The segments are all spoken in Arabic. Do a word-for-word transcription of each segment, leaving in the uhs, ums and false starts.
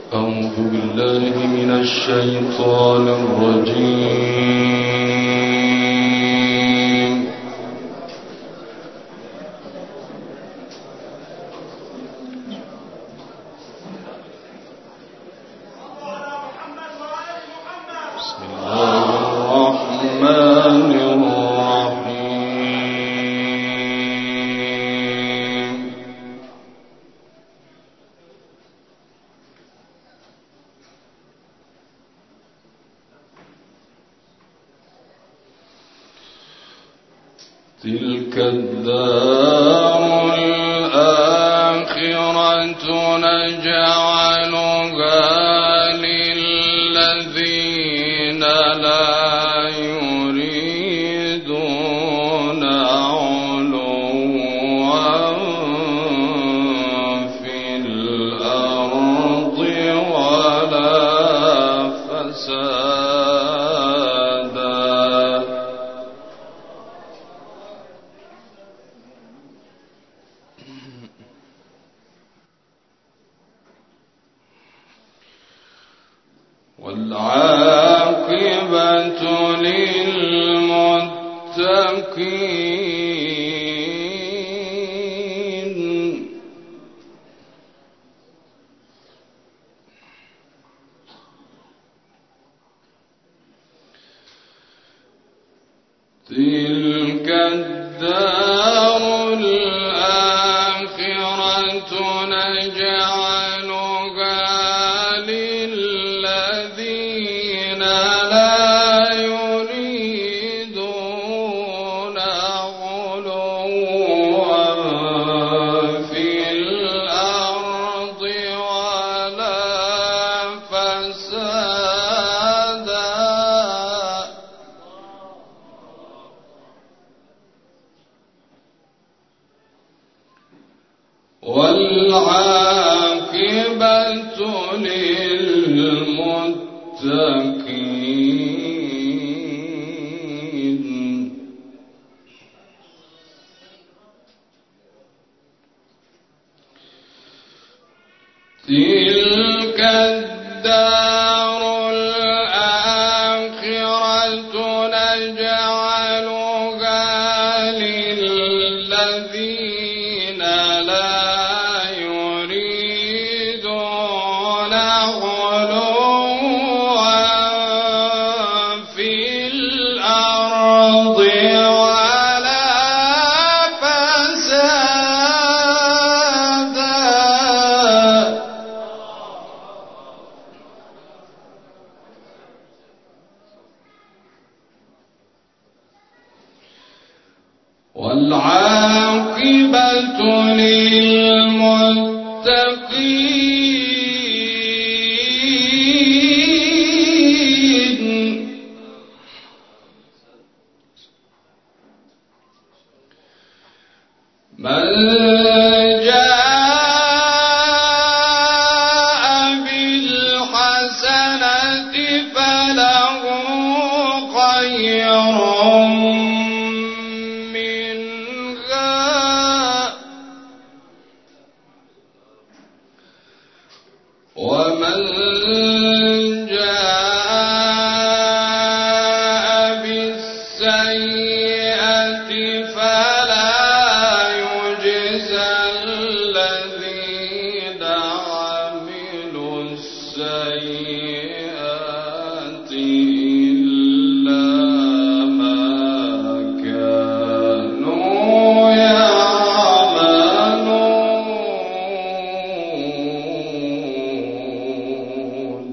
أعوذ بالله من الشيطان الرجيم. بسم الله الرحمن الرحيم. تلك الدار الآخرة نجعلها للذين لا يريدون علوا في الأرض ولا فسادا. والعاقبة للمتقين. تلك الدار الآخرة نجعلها للذين لا يريدون علوا في الأرض ولا فسادا. والعاقبة للمتقين. تلك الدار الآخرة نجعلها للذين لا يريدون علوا في الأرض ولا فسادا. والعاقبة للمتقين. من جاء بالحسنة فله خير ومن جاء بالسيئة فلا يجزى الذين عملوا السيئات إلا ما كانوا يعملون.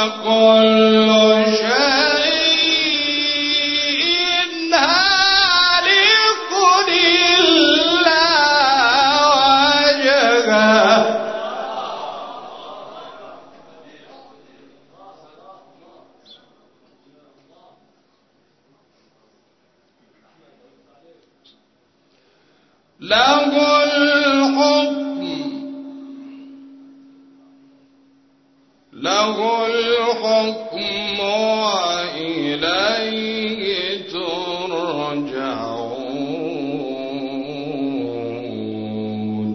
كل شيء هالك إلا وجهه له الحكم له الحكم وإليه ترجعون.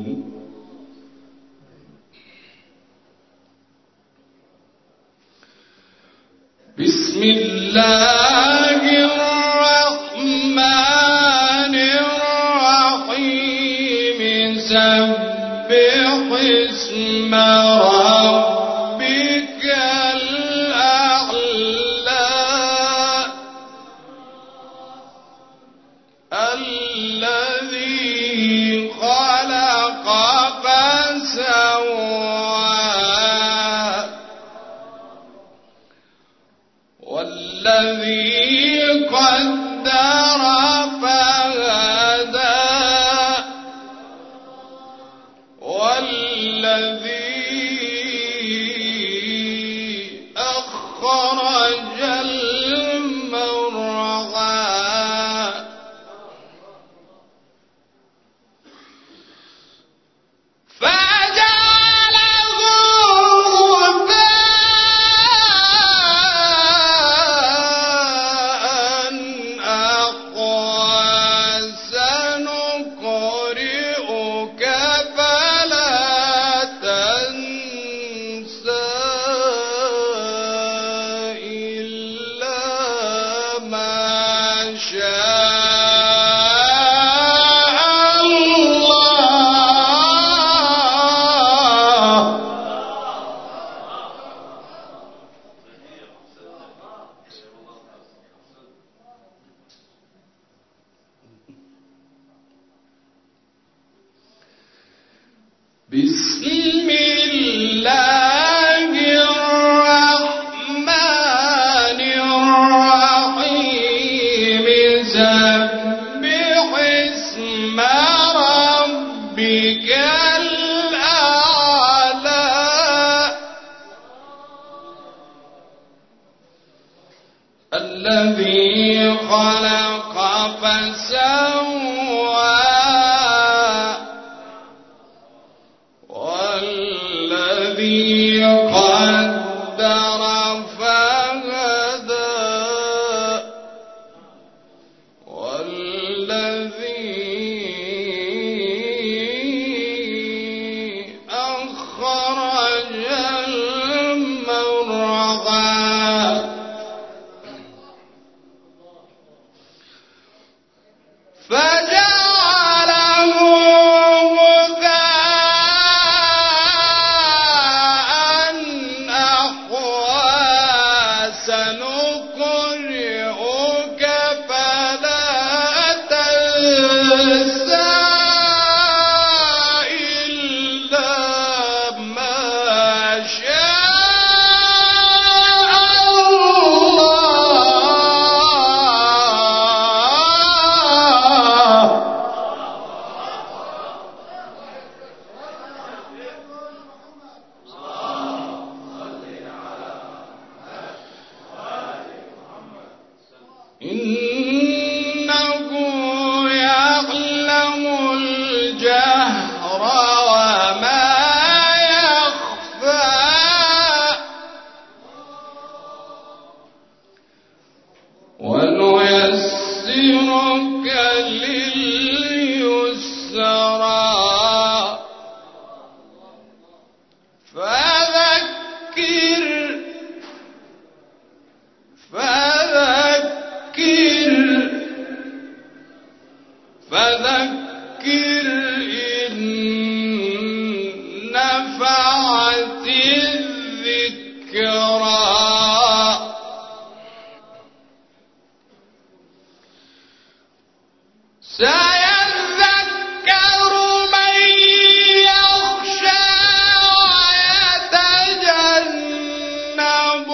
بسم الله الرحمن الرحيم سبح اسم ربك الأعلى الذي خلق فسوى والذي قدر فهدى والذي أخرج المرعى فجعله غثاء أحوى سنقرئك فلا تنسى إلا ما شاء الله. بسم الله الرحمن الرحيم سبح اسم ربك الأعلى الذي خلق فسوى والذي قدر فهدى والذي أخرج المرعى فجعله غثاء أحوى سنقرئك فلا تنسى إلا ما شاء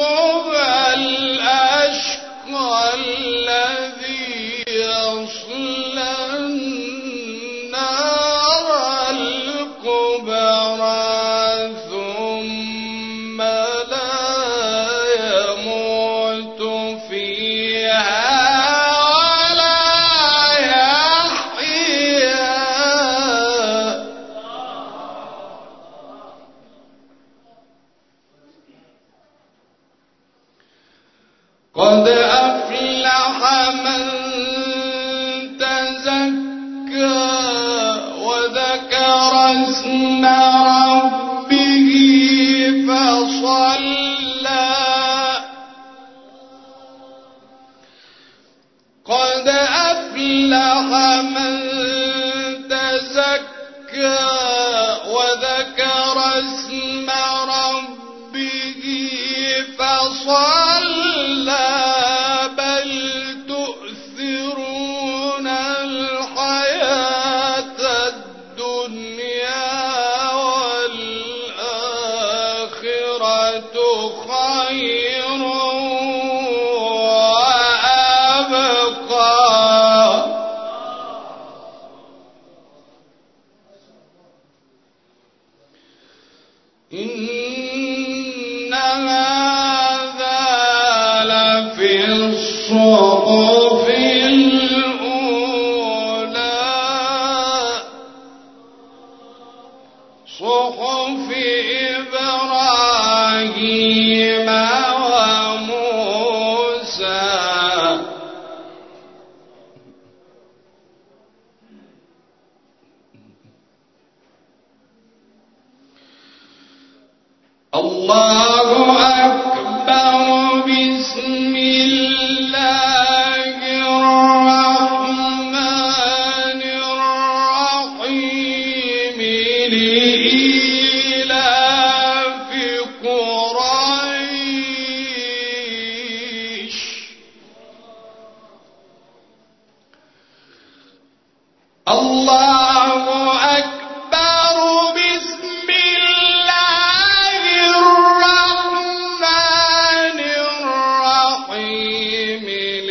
الأشقى الذي يصلى النار الكبرى ثم لا يموت فيها ولا يحيا. قد أفلح من تزكى وذكر اسم ربه فصلى. قد أفلح من تزكى وذكر اسم ربه فصلى. بل تؤثرون الحياة الدنيا والآخرة خير وأبقى. إن هذا لفي الصحف الأولى صحف إبراهيم وموسى. الله أكبر. بسم الله الرحمن الرحيم. لإيلاف قريش. الله أكبر. بسم الله الرحمن الرحيم.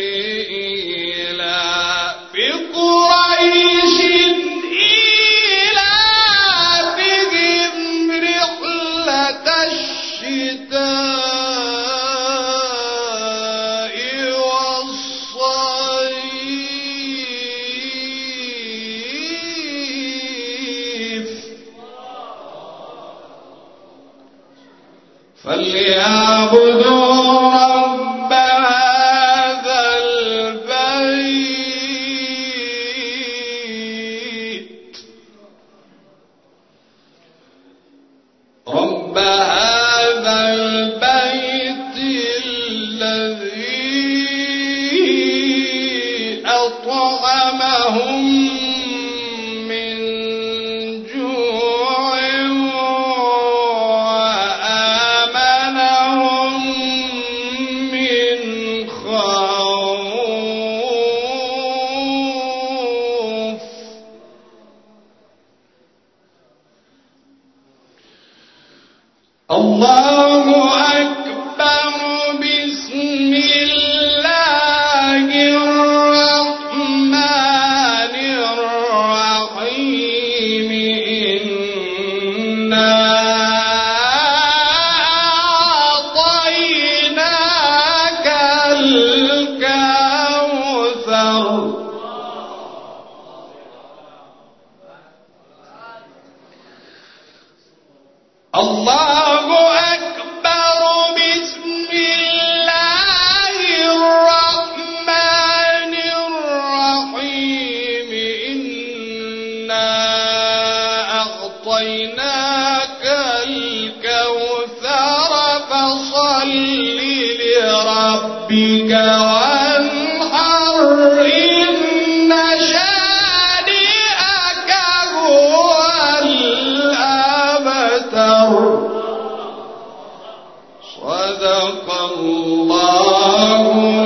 لإيلاف قريش إيلافهم رحلة الشتاء والصيف. فليعبدوا رب هذا البيت. رب هذا البيت الذي أطعمهم من جوع وآمنهم من خوف. الله أكبر. بسم الله الرحمن الرحيم. إنا أعطيناك الكوثر. الله أكبر. بسم الله الرحمن الرحيم. إنا أعطيناك الكوثر فصل لربك وانحر. إن شانئك هو الأبتر. صدق الله